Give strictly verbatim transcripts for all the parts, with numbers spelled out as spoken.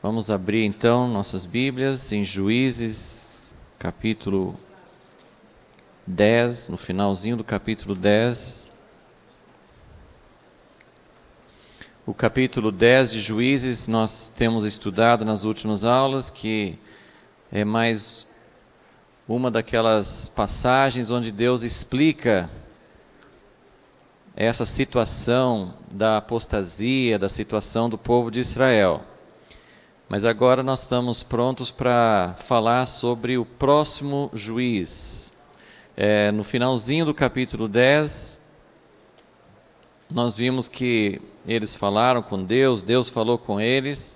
Vamos abrir então nossas Bíblias em Juízes, capítulo dez, no finalzinho do capítulo dez. O capítulo dez de Juízes nós temos estudado nas últimas aulas, que é mais uma daquelas passagens onde Deus explica essa situação da apostasia, da situação do povo de Israel. Mas agora nós estamos prontos para falar sobre o próximo juiz. É, no finalzinho do capítulo dez, nós vimos que eles falaram com Deus, Deus falou com eles,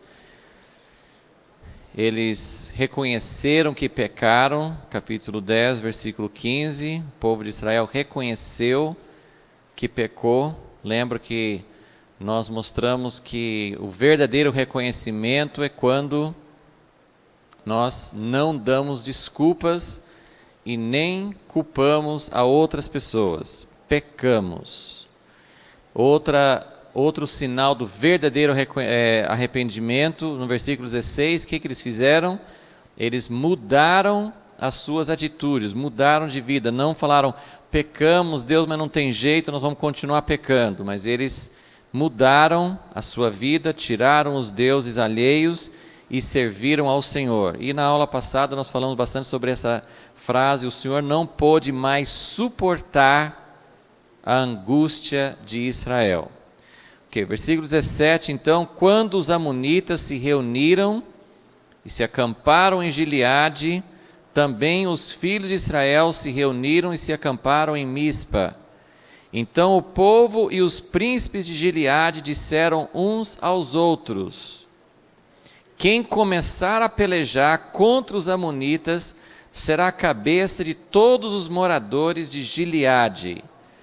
eles reconheceram que pecaram, capítulo dez, versículo quinze, o povo de Israel reconheceu que pecou. Lembra que nós mostramos que o verdadeiro reconhecimento é quando nós não damos desculpas e nem culpamos a outras pessoas. Pecamos. Outra, outro sinal do verdadeiro é, arrependimento, no versículo dezesseis, o que, que eles fizeram? Eles mudaram as suas atitudes, mudaram de vida. Não falaram, pecamos, Deus, mas não tem jeito, nós vamos continuar pecando. Mas eles mudaram a sua vida, tiraram os deuses alheios e serviram ao Senhor. E na aula passada nós falamos bastante sobre essa frase, o Senhor não pôde mais suportar a angústia de Israel. Okay, versículo dezessete, então, quando os amonitas se reuniram e se acamparam em Gileade, também os filhos de Israel se reuniram e se acamparam em Mispa. Então o povo e os príncipes de Gileade disseram uns aos outros: quem começar a pelejar contra os amonitas será a cabeça de todos os moradores de Gileade.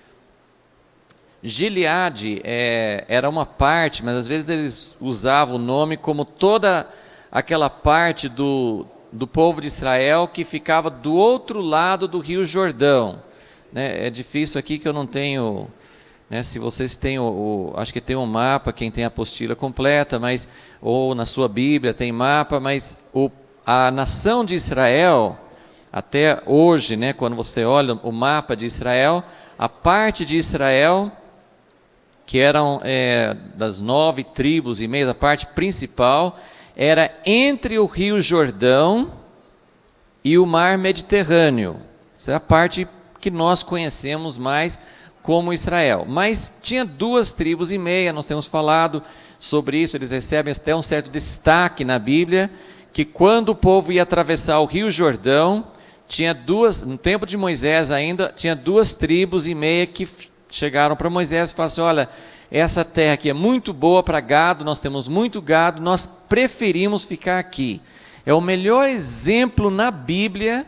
Gileade é, era uma parte, mas às vezes eles usavam o nome como toda aquela parte do, do povo de Israel que ficava do outro lado do rio Jordão. É difícil aqui que eu não tenho, né, se vocês têm, o, o, acho que tem um mapa, quem tem a apostila completa, mas, ou na sua Bíblia tem mapa, mas o, a nação de Israel, até hoje, né, quando você olha o mapa de Israel, a parte de Israel, que eram é, das nove tribos e meio, a parte principal, era entre o rio Jordão e o mar Mediterrâneo. Essa é a parte que nós conhecemos mais como Israel. Mas tinha duas tribos e meia, nós temos falado sobre isso, eles recebem até um certo destaque na Bíblia, que quando o povo ia atravessar o rio Jordão, tinha duas, no tempo de Moisés ainda, tinha duas tribos e meia que chegaram para Moisés e falaram assim, olha, essa terra aqui é muito boa para gado, nós temos muito gado, nós preferimos ficar aqui. É o melhor exemplo na Bíblia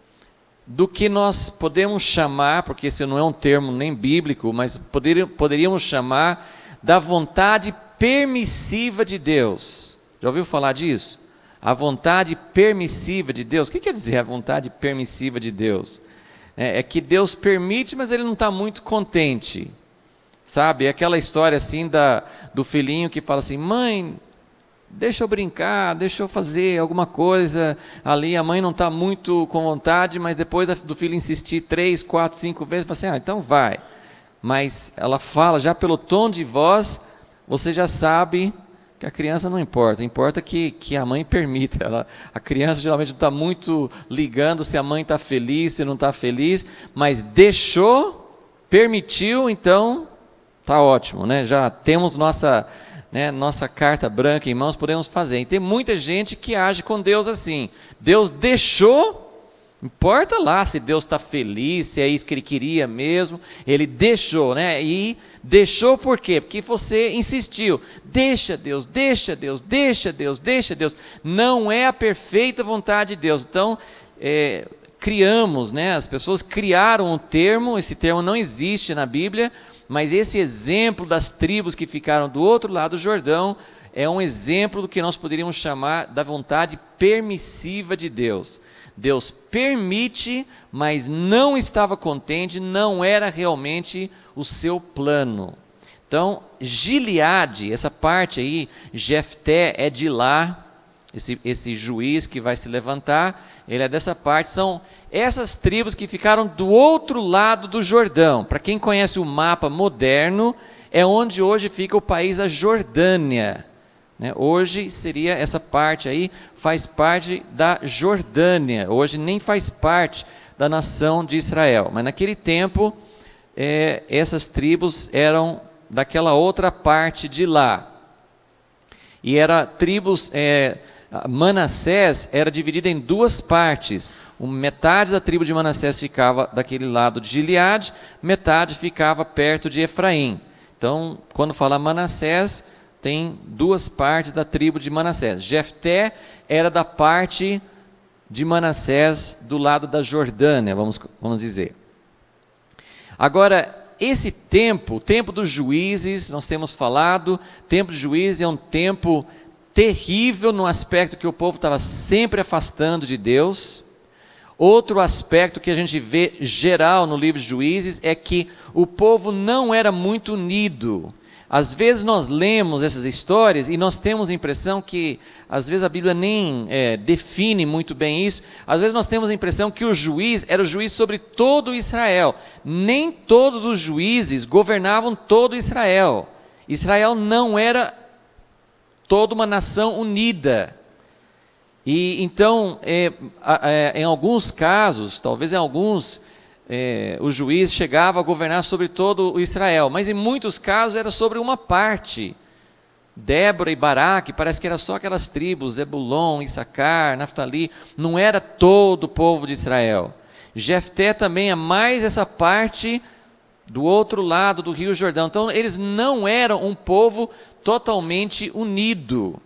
do que nós podemos chamar, porque esse não é um termo nem bíblico, mas poder, poderíamos chamar da vontade permissiva de Deus. Já ouviu falar disso? A vontade permissiva de Deus. O que quer dizer a vontade permissiva de Deus? É, é que Deus permite, mas Ele não está muito contente. Sabe? É aquela história assim da, do filhinho que fala assim, mãe, deixa eu brincar, deixa eu fazer alguma coisa ali, a mãe não está muito com vontade, mas depois do filho insistir três, quatro, cinco vezes, fala assim, ah, então vai. Mas ela fala, já pelo tom de voz, você já sabe que a criança não importa, importa que, que a mãe permita. Ela, a criança geralmente não está muito ligando se a mãe está feliz, se não está feliz, mas deixou, permitiu, então está ótimo, né? Já temos nossa... Né, nossa carta branca em mãos, podemos fazer. E tem muita gente que age com Deus assim. Deus deixou, importa lá se Deus está feliz, se é isso que Ele queria mesmo. Ele deixou, né? E deixou por quê? Porque você insistiu. Deixa Deus, deixa Deus, deixa Deus, deixa Deus. Não é a perfeita vontade de Deus. Então, é, criamos, né? As pessoas criaram um termo, esse termo não existe na Bíblia, mas esse exemplo das tribos que ficaram do outro lado do Jordão é um exemplo do que nós poderíamos chamar da vontade permissiva de Deus. Deus permite, mas não estava contente, não era realmente o seu plano. Então, Gileade, essa parte aí, Jefté é de lá, esse, esse juiz que vai se levantar, ele é dessa parte, são essas tribos que ficaram do outro lado do Jordão. Para quem conhece o mapa moderno, é onde hoje fica o país da Jordânia. Né? Hoje seria essa parte aí, faz parte da Jordânia, hoje nem faz parte da nação de Israel, mas naquele tempo, é, essas tribos eram daquela outra parte de lá, e era tribos, é, Manassés era dividida em duas partes, metade da tribo de Manassés ficava daquele lado de Gileade, metade ficava perto de Efraim. Então, quando fala Manassés, tem duas partes da tribo de Manassés. Jefté era da parte de Manassés do lado da Jordânia, vamos, vamos dizer. Agora, esse tempo, o tempo dos juízes, nós temos falado, tempo de juízes é um tempo terrível no aspecto que o povo estava sempre afastando de Deus. Outro aspecto que a gente vê geral no livro de Juízes é que o povo não era muito unido. Às vezes nós lemos essas histórias e nós temos a impressão que, às vezes a Bíblia nem é, define muito bem isso, às vezes nós temos a impressão que o juiz era o juiz sobre todo Israel. Nem todos os juízes governavam todo Israel. Israel não era toda uma nação unida. E então, é, é, em alguns casos, talvez em alguns, é, o juiz chegava a governar sobre todo o Israel, mas em muitos casos era sobre uma parte. Débora e Baraque, parece que era só aquelas tribos, Zebulon, Issacar, Naftali, não era todo o povo de Israel. Jefté também é mais essa parte do outro lado do Rio Jordão. Então, eles não eram um povo totalmente unido.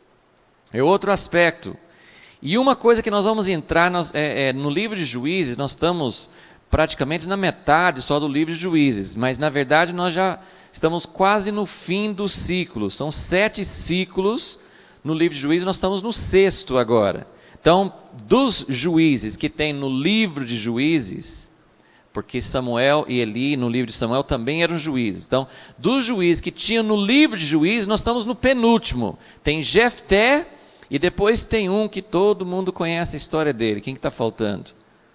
É outro aspecto. E uma coisa que nós vamos entrar nós, é, é, no livro de Juízes, nós estamos praticamente na metade só do livro de Juízes, mas na verdade nós já estamos quase no fim do ciclo. São sete ciclos no livro de Juízes, nós estamos no sexto agora. Então, dos juízes que tem no livro de Juízes, porque Samuel e Eli no livro de Samuel também eram juízes. Então, dos juízes que tinha no livro de Juízes, nós estamos no penúltimo. Tem Jefté, e depois tem um que todo mundo conhece a história dele. Quem que está faltando?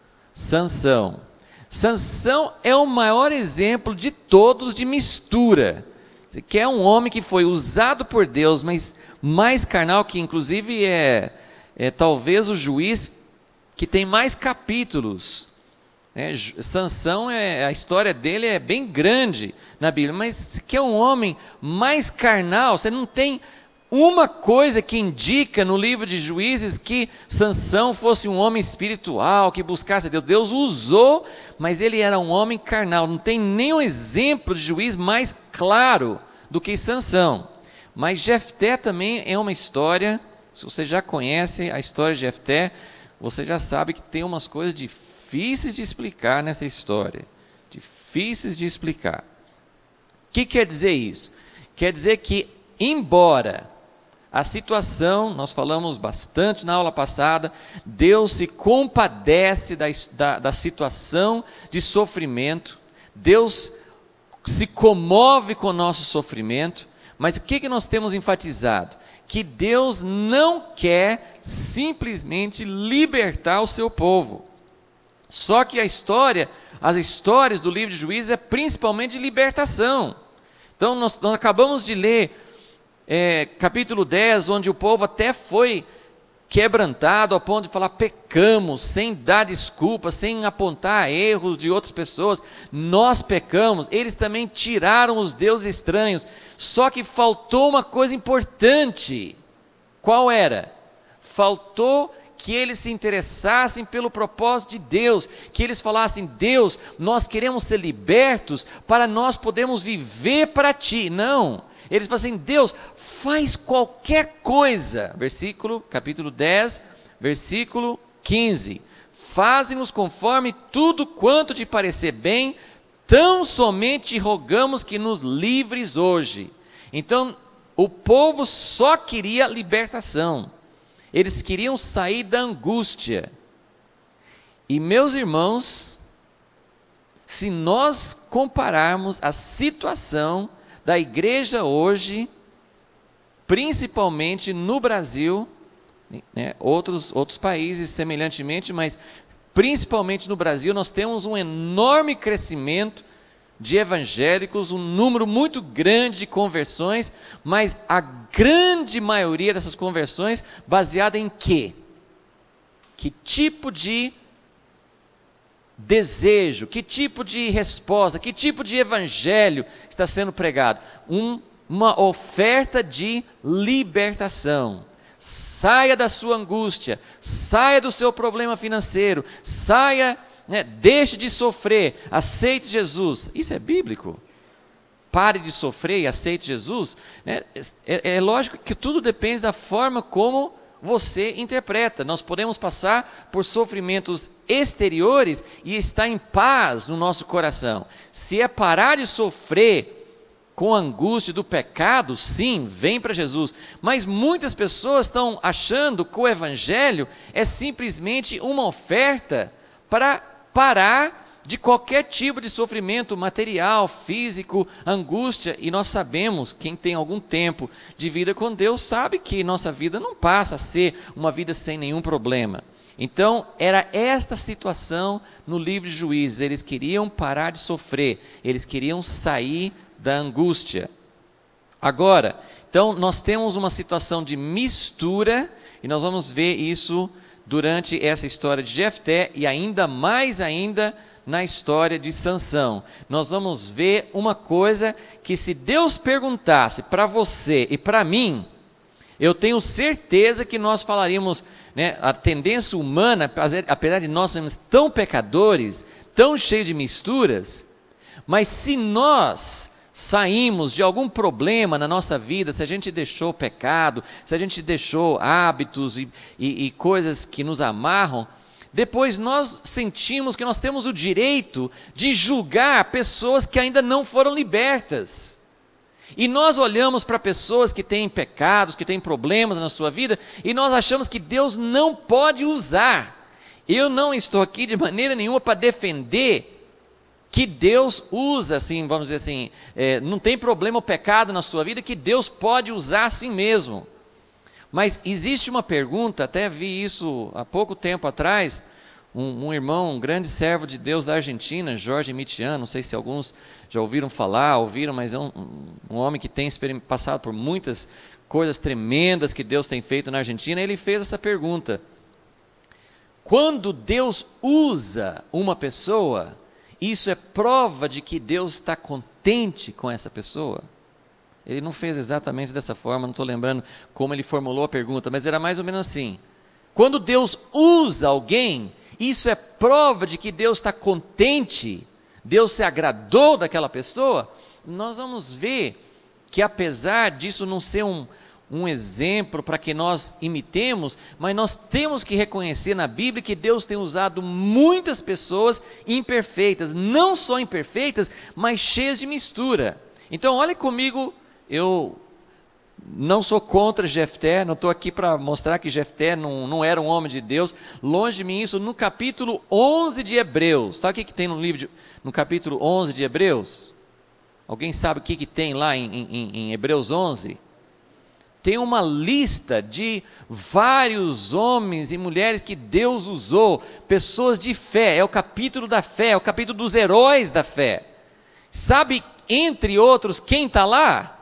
Sansão. Sansão é o maior exemplo de todos de mistura. Você quer um homem que foi usado por Deus, mas mais carnal, que inclusive é, é talvez o juiz que tem mais capítulos. É, Sansão, é, a história dele é bem grande na Bíblia, mas você quer um homem mais carnal, você não tem uma coisa que indica no livro de Juízes que Sansão fosse um homem espiritual, que buscasse a Deus. Deus usou, mas ele era um homem carnal. Não tem nenhum exemplo de juiz mais claro do que Sansão. Mas Jefté também é uma história, se você já conhece a história de Jefté, você já sabe que tem umas coisas difíceis de explicar nessa história. Difíceis de explicar. O que quer dizer isso? Quer dizer que, embora a situação, nós falamos bastante na aula passada, Deus se compadece da, da, da situação de sofrimento, Deus se comove com o nosso sofrimento, mas o que, que nós temos enfatizado? Que Deus não quer simplesmente libertar o seu povo. Só que a história, as histórias do livro de Juízes é principalmente de libertação. Então nós, nós acabamos de ler É, capítulo dez, onde o povo até foi quebrantado ao ponto de falar pecamos, sem dar desculpa, sem apontar erros de outras pessoas, nós pecamos. Eles também tiraram os deuses estranhos, só que faltou uma coisa importante. Qual era? Faltou que eles se interessassem pelo propósito de Deus, que eles falassem: Deus, nós queremos ser libertos para nós podermos viver para Ti. Não. Eles falam assim: Deus, faz qualquer coisa. Versículo, capítulo dez, versículo quinze. Faze-nos conforme tudo quanto te parecer bem, tão somente rogamos que nos livres hoje. Então, o povo só queria libertação. Eles queriam sair da angústia. E, meus irmãos, se nós compararmos a situação da igreja hoje, principalmente no Brasil, né? Outros, outros países semelhantemente, mas principalmente no Brasil nós temos um enorme crescimento de evangélicos, um número muito grande de conversões, mas a grande maioria dessas conversões baseada em quê? Que tipo de desejo, que tipo de resposta, que tipo de evangelho está sendo pregado? Um, uma oferta de libertação. Saia da sua angústia, saia do seu problema financeiro, saia, né, deixe de sofrer, aceite Jesus. Isso é bíblico? Pare de sofrer e aceite Jesus. Né? É, é lógico que tudo depende da forma como você interpreta. Nós podemos passar por sofrimentos exteriores e estar em paz no nosso coração. Se é parar de sofrer com a angústia do pecado, sim, vem para Jesus. Mas muitas pessoas estão achando que o evangelho é simplesmente uma oferta para parar de qualquer tipo de sofrimento material, físico, angústia. E nós sabemos, quem tem algum tempo de vida com Deus, sabe que nossa vida não passa a ser uma vida sem nenhum problema. Então, era esta situação no livro de Juízes. Eles queriam parar de sofrer, eles queriam sair da angústia. Agora, então, nós temos uma situação de mistura, e nós vamos ver isso durante essa história de Jefté, e ainda mais ainda na história de Sansão. Nós vamos ver uma coisa que, se Deus perguntasse para você e para mim, eu tenho certeza que nós falaríamos, né, a tendência humana, apesar de nós sermos tão pecadores, tão cheios de misturas, mas se nós saímos de algum problema na nossa vida, se a gente deixou pecado, se a gente deixou hábitos e, e, e coisas que nos amarram, depois nós sentimos que nós temos o direito de julgar pessoas que ainda não foram libertas. E nós olhamos para pessoas que têm pecados, que têm problemas na sua vida, e nós achamos que Deus não pode usar. Eu não estou aqui de maneira nenhuma para defender que Deus usa, assim, vamos dizer assim, é, não tem problema o pecado na sua vida, que Deus pode usar assim mesmo. Mas existe uma pergunta, até vi isso há pouco tempo atrás, um, um irmão, um grande servo de Deus da Argentina, Jorge Mitian, não sei se alguns já ouviram falar, ouviram, mas é um, um homem que tem passado por muitas coisas tremendas que Deus tem feito na Argentina. Ele fez essa pergunta: quando Deus usa uma pessoa, isso é prova de que Deus está contente com essa pessoa? Ele não fez exatamente dessa forma, não estou lembrando como ele formulou a pergunta, mas era mais ou menos assim: quando Deus usa alguém, isso é prova de que Deus está contente, Deus se agradou daquela pessoa? Nós vamos ver que, apesar disso não ser um, um exemplo para que nós imitemos, mas nós temos que reconhecer na Bíblia que Deus tem usado muitas pessoas imperfeitas, não só imperfeitas, mas cheias de mistura. Então olhe comigo, eu não sou contra Jefté, não estou aqui para mostrar que Jefté não, não era um homem de Deus, longe de mim isso. No capítulo onze de Hebreus, sabe o que, que tem no livro, de, no capítulo onze de Hebreus? Alguém sabe o que, que tem lá em, em, em Hebreus onze? Tem uma lista de vários homens e mulheres que Deus usou, pessoas de fé. É o capítulo da fé, é o capítulo dos heróis da fé. Sabe, entre outros, quem está lá?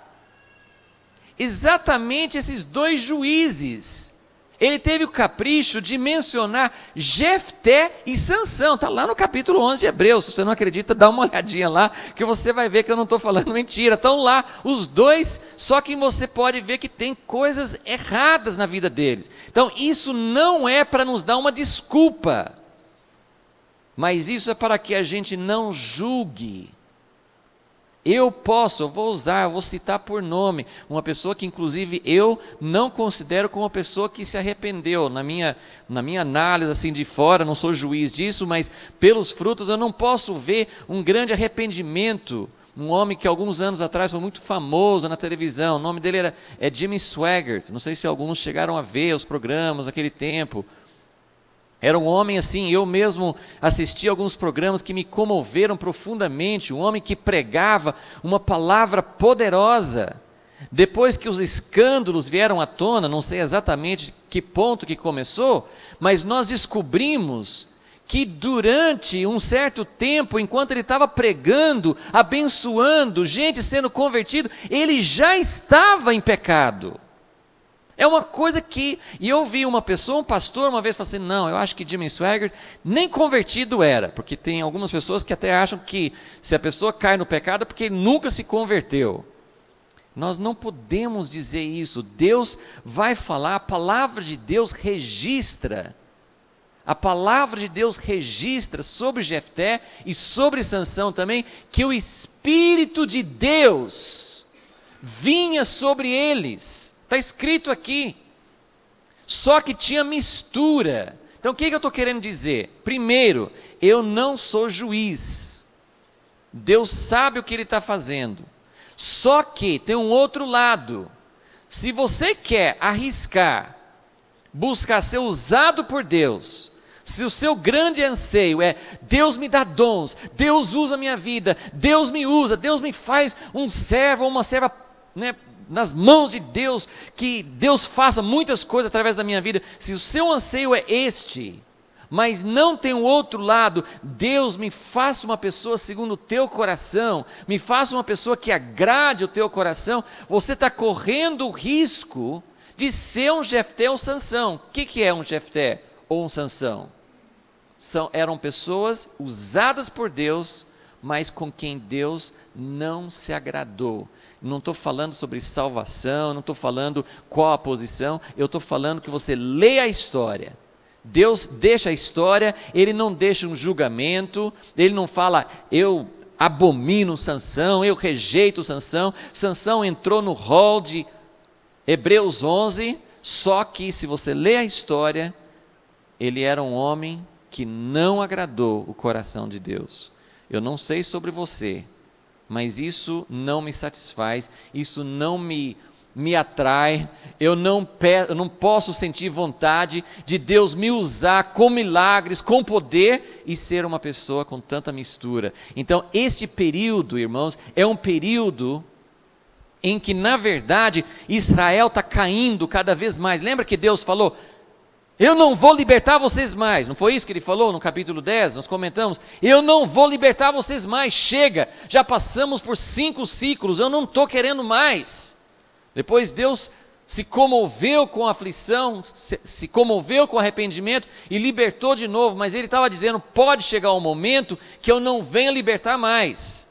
Exatamente esses dois juízes. Ele teve o capricho de mencionar Jefté e Sansão. Está lá no capítulo onze de Hebreus. Se você não acredita, dá uma olhadinha lá, que você vai ver que eu não estou falando mentira. Estão lá os dois, só que você pode ver que tem coisas erradas na vida deles. Então isso não é para nos dar uma desculpa, mas isso é para que a gente não julgue. Eu posso, eu vou usar, eu vou citar por nome, uma pessoa que inclusive eu não considero como uma pessoa que se arrependeu. Na minha, na minha análise assim de fora, não sou juiz disso, mas pelos frutos eu não posso ver um grande arrependimento. Um homem que alguns anos atrás foi muito famoso na televisão, o nome dele era, é Jimmy Swaggart. Não sei se alguns chegaram a ver os programas naquele tempo. Era um homem assim, eu mesmo assisti a alguns programas que me comoveram profundamente, um homem que pregava uma palavra poderosa, depois que os escândalos vieram à tona, não sei exatamente que ponto que começou, mas nós descobrimos que durante um certo tempo, enquanto ele estava pregando, abençoando, gente sendo convertido, ele já estava em pecado. É uma coisa que, e eu vi uma pessoa, um pastor, uma vez falou assim, não, eu acho que Jimmy Swaggart nem convertido era, porque tem algumas pessoas que até acham que se a pessoa cai no pecado é porque ele nunca se converteu. Nós não podemos dizer isso. Deus vai falar, a palavra de Deus registra, a palavra de Deus registra sobre Jefté e sobre Sansão também, que o Espírito de Deus vinha sobre eles. Está escrito aqui. Só que tinha mistura. Então o que, que eu estou querendo dizer? Primeiro, eu não sou juiz. Deus sabe o que Ele está fazendo. Só que tem um outro lado. Se você quer arriscar, buscar ser usado por Deus, se o seu grande anseio é Deus me dá dons, Deus usa a minha vida, Deus me usa, Deus me faz um servo ou uma serva, né, nas mãos de Deus, que Deus faça muitas coisas através da minha vida, se o seu anseio é este, mas não tem o outro lado, Deus me faça uma pessoa segundo o teu coração, me faça uma pessoa que agrade o teu coração, você está correndo o risco de ser um Jefté ou Sansão. O que, que é um Jefté ou um Sansão? São, eram pessoas usadas por Deus, mas com quem Deus não se agradou. Não estou falando sobre salvação, não estou falando qual a posição, eu estou falando que você lê a história. Deus deixa a história, Ele não deixa um julgamento, Ele não fala, eu abomino Sansão, eu rejeito Sansão. Sansão entrou no rol de Hebreus onze, só que se você lê a história, ele era um homem que não agradou o coração de Deus. Eu não sei sobre você, mas isso não me satisfaz, isso não me, me atrai, eu não, pe- eu não posso sentir vontade de Deus me usar com milagres, com poder e ser uma pessoa com tanta mistura. Então, este período, irmãos, é um período em que, na verdade, Israel está caindo cada vez mais. Lembra que Deus falou, eu não vou libertar vocês mais, não foi isso que Ele falou no capítulo dez, nós comentamos, eu não vou libertar vocês mais, chega, já passamos por cinco ciclos, eu não estou querendo mais. Depois Deus se comoveu com a aflição, se, se comoveu com o arrependimento e libertou de novo, mas Ele estava dizendo, pode chegar um momento que eu não venha libertar mais.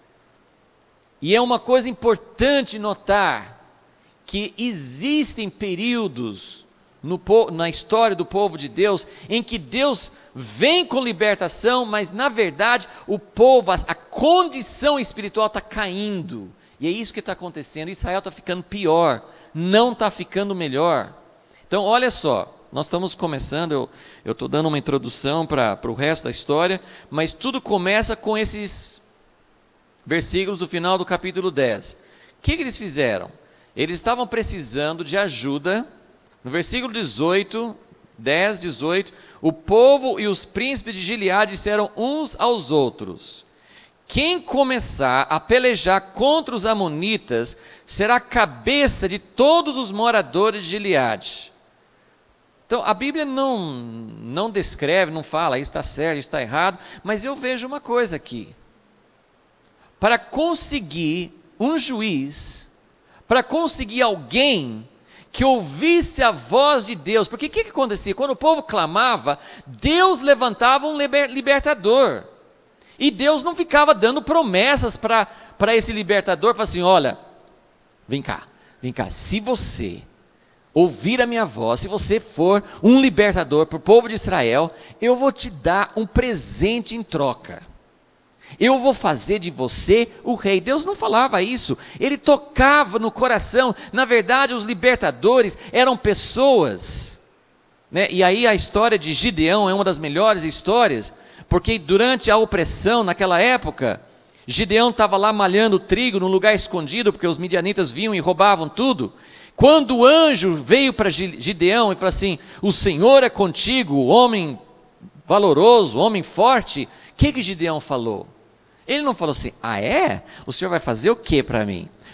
E é uma coisa importante notar, que existem períodos no, na história do povo de Deus, em que Deus vem com libertação, mas na verdade o povo, a, a condição espiritual está caindo, e é isso que está acontecendo. Israel está ficando pior, não está ficando melhor. Então olha só, nós estamos começando, eu estou dando uma introdução para o resto da história, mas tudo começa com esses versículos do final do capítulo dez. O que, que eles fizeram? Eles estavam precisando de ajuda. No versículo dezoito, dez, dezoito, o povo e os príncipes de Gileade disseram uns aos outros, quem começar a pelejar contra os amonitas, será cabeça de todos os moradores de Gileade. Então, a Bíblia não, não descreve, não fala, isso está certo, isso está errado, mas eu vejo uma coisa aqui. Para conseguir um juiz, para conseguir alguém que ouvisse a voz de Deus, porque o que, que acontecia? Quando o povo clamava, Deus levantava um liber, libertador, e Deus não ficava dando promessas para esse libertador, falava assim, olha, vem cá, vem cá, se você ouvir a minha voz, se você for um libertador para o povo de Israel, eu vou te dar um presente em troca. Eu vou fazer de você o rei. Deus não falava isso, Ele tocava no coração. Na verdade, os libertadores eram pessoas, né? E aí a história de Gideão é uma das melhores histórias, porque durante a opressão naquela época, Gideão estava lá malhando trigo num lugar escondido, porque os midianitas vinham e roubavam tudo. Quando o anjo veio para Gideão e falou assim, o Senhor é contigo, homem valoroso, homem forte, o que que Gideão falou? Ele não falou assim, ah é? O Senhor vai fazer o que para mim?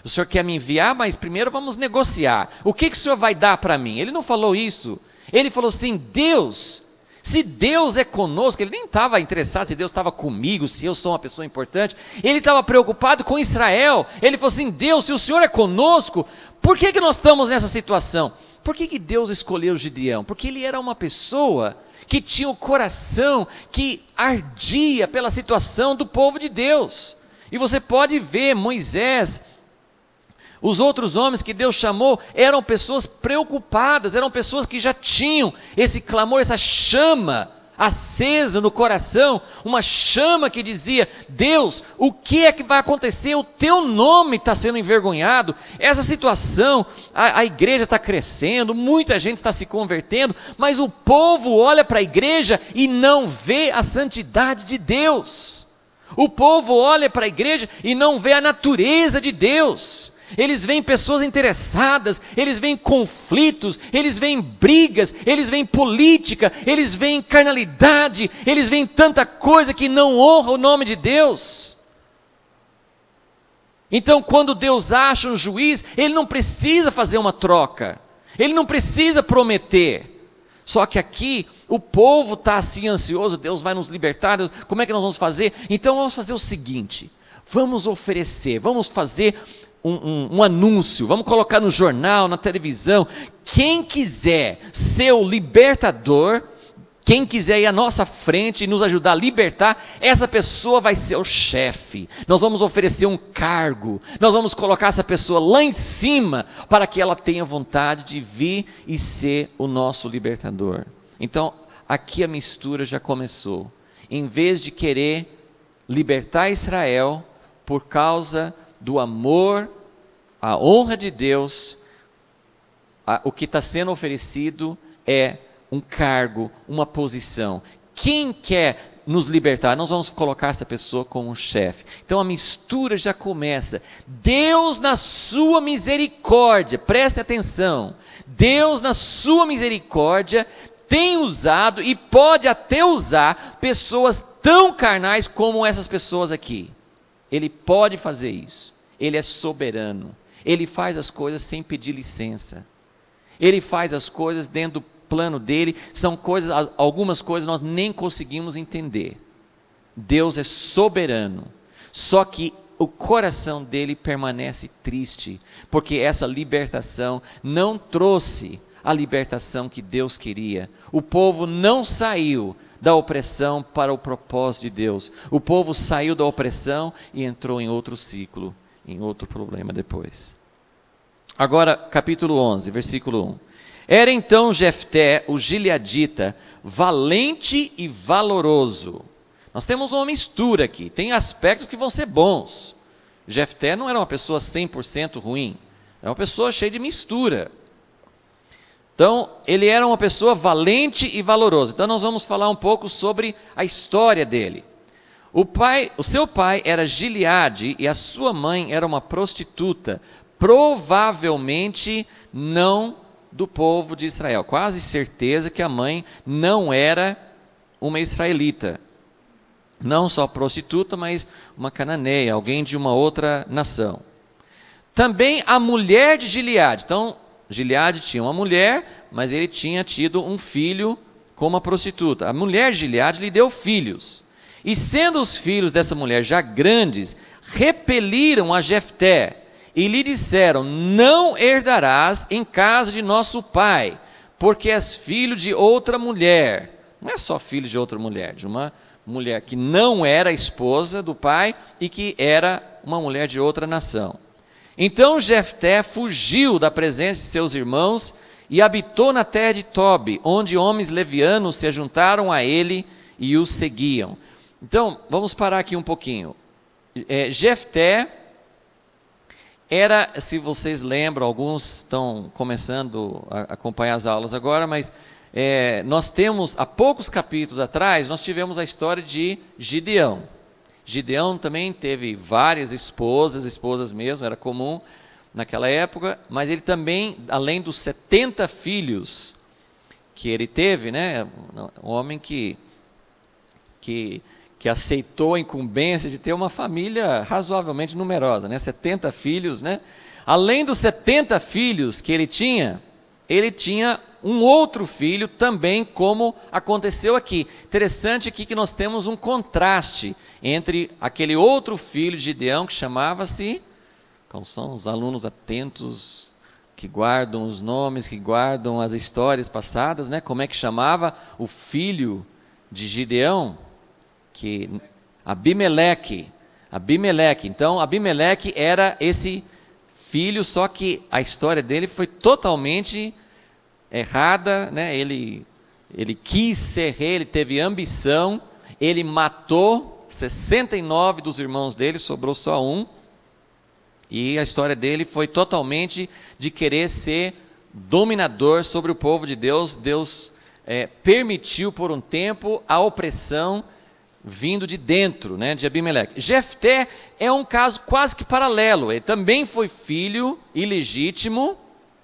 O senhor quer me enviar, mas primeiro vamos negociar. O que, que o senhor vai dar para mim? Ele não falou isso. Ele falou assim, Deus, se Deus é conosco, ele nem estava interessado se Deus estava comigo, se eu sou uma pessoa importante. Ele estava preocupado com Israel. Ele falou assim, Deus, se o senhor é conosco, por que, que nós estamos nessa situação? Por que, que Deus escolheu Gideão? Porque ele era uma pessoa que tinha o coração que ardia pela situação do povo de Deus. E você pode ver Moisés, os outros homens que Deus chamou, eram pessoas preocupadas, eram pessoas que já tinham esse clamor, essa chama acesa no coração, uma chama que dizia, Deus, o que é que vai acontecer? O teu nome está sendo envergonhado, essa situação, a, a igreja está crescendo, muita gente está se convertendo, mas o povo olha para a igreja e não vê a santidade de Deus. O povo olha para a igreja e não vê a natureza de Deus. Eles veem pessoas interessadas, eles veem conflitos, eles veem brigas, eles veem política, eles veem carnalidade, eles veem tanta coisa que não honra o nome de Deus. Então, quando Deus acha um juiz, ele não precisa fazer uma troca, ele não precisa prometer. Só que aqui, o povo está assim ansioso, Deus vai nos libertar, Deus, como é que nós vamos fazer? Então vamos fazer o seguinte, vamos oferecer, vamos fazer um, um, um anúncio, vamos colocar no jornal, na televisão, quem quiser ser o libertador, quem quiser ir à nossa frente e nos ajudar a libertar, essa pessoa vai ser o chefe. Nós vamos oferecer um cargo, nós vamos colocar essa pessoa lá em cima, para que ela tenha vontade de vir e ser o nosso libertador. Então, aqui a mistura já começou. Em vez de querer libertar Israel por causa do amor, a honra de Deus, a, o que está sendo oferecido é um cargo, uma posição. Quem quer nos libertar? Nós vamos colocar essa pessoa como um chefe. Então a mistura já começa. Deus na sua misericórdia, preste atenção, Deus na sua misericórdia tem usado e pode até usar pessoas tão carnais como essas pessoas aqui. Ele pode fazer isso. Ele é soberano. Ele faz as coisas sem pedir licença. Ele faz as coisas dentro do plano dele. São coisas, algumas coisas nós nem conseguimos entender. Deus é soberano. Só que o coração dele permanece triste, porque essa libertação não trouxe a libertação que Deus queria. O povo não saiu da opressão para o propósito de Deus. O povo saiu da opressão e entrou em outro ciclo, em outro problema depois. Agora, capítulo onze, versículo um. Era então Jefté, o gileadita, valente e valoroso. Nós temos uma mistura aqui, tem aspectos que vão ser bons. Jefté não era uma pessoa cem por cento ruim, era uma pessoa cheia de mistura. Então, ele era uma pessoa valente e valorosa. Então, nós vamos falar um pouco sobre a história dele. O pai, o seu pai era Gileade e a sua mãe era uma prostituta, provavelmente não do povo de Israel. Quase certeza que a mãe não era uma israelita. Não só prostituta, mas uma cananeia, alguém de uma outra nação. Também a mulher de Gileade. Então, Gileade tinha uma mulher, mas ele tinha tido um filho com uma prostituta. A mulher de Gileade lhe deu filhos. E sendo os filhos dessa mulher já grandes, repeliram a Jefté e lhe disseram: não herdarás em casa de nosso pai, porque és filho de outra mulher. Não é só filho de outra mulher, de uma mulher que não era esposa do pai e que era uma mulher de outra nação. Então Jefté fugiu da presença de seus irmãos e habitou na terra de Tobi, onde homens levianos se juntaram a ele e o seguiam. Então, vamos parar aqui um pouquinho. É, Jefté era, se vocês lembram, alguns estão começando a acompanhar as aulas agora, mas é, nós temos, há poucos capítulos atrás, nós tivemos a história de Gideão. Gideão também teve várias esposas, esposas mesmo, era comum naquela época, mas ele também, além dos setenta filhos que ele teve, né, um homem que, que, que aceitou a incumbência de ter uma família razoavelmente numerosa, né? setenta filhos, né? Além dos setenta filhos que ele tinha, ele tinha um outro filho também, como aconteceu aqui. Interessante aqui que nós temos um contraste entre aquele outro filho de Gideão, que chamava-se, como são os alunos atentos, que guardam os nomes, que guardam as histórias passadas, né? Como é que chamava o filho de Gideão? Que Abimeleque. Abimeleque. Então, Abimeleque era esse filho, só que a história dele foi totalmente errada, né? Ele, ele quis ser rei, ele teve ambição, ele matou sessenta e nove dos irmãos dele, sobrou só um, e a história dele foi totalmente de querer ser dominador sobre o povo de Deus. Deus é, permitiu por um tempo a opressão vindo de dentro, né, de Abimeleque. Jefté é um caso quase que paralelo, ele também foi filho ilegítimo,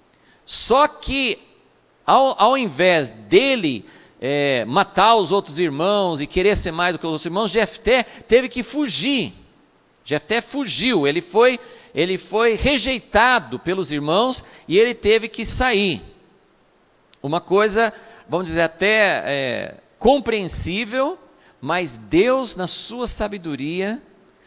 só que ao, ao invés dele é, matar os outros irmãos e querer ser mais do que os outros irmãos, Jefté teve que fugir. Jefté fugiu, ele foi, ele foi rejeitado pelos irmãos e ele teve que sair. Uma coisa, vamos dizer, até é, compreensível, mas Deus, na sua sabedoria,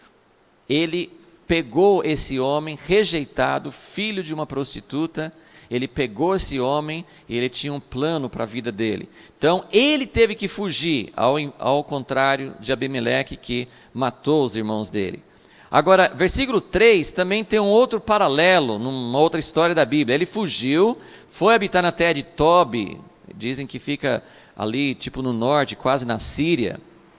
ele pegou esse homem rejeitado, filho de uma prostituta, ele pegou esse homem e ele tinha um plano para a vida dele. Então, ele teve que fugir, ao, ao contrário de Abimeleque, que matou os irmãos dele. Agora, versículo três também tem um outro paralelo, numa outra história da Bíblia. Ele fugiu, foi habitar na terra de Tobi, dizem que fica ali, tipo no norte, quase na Síria,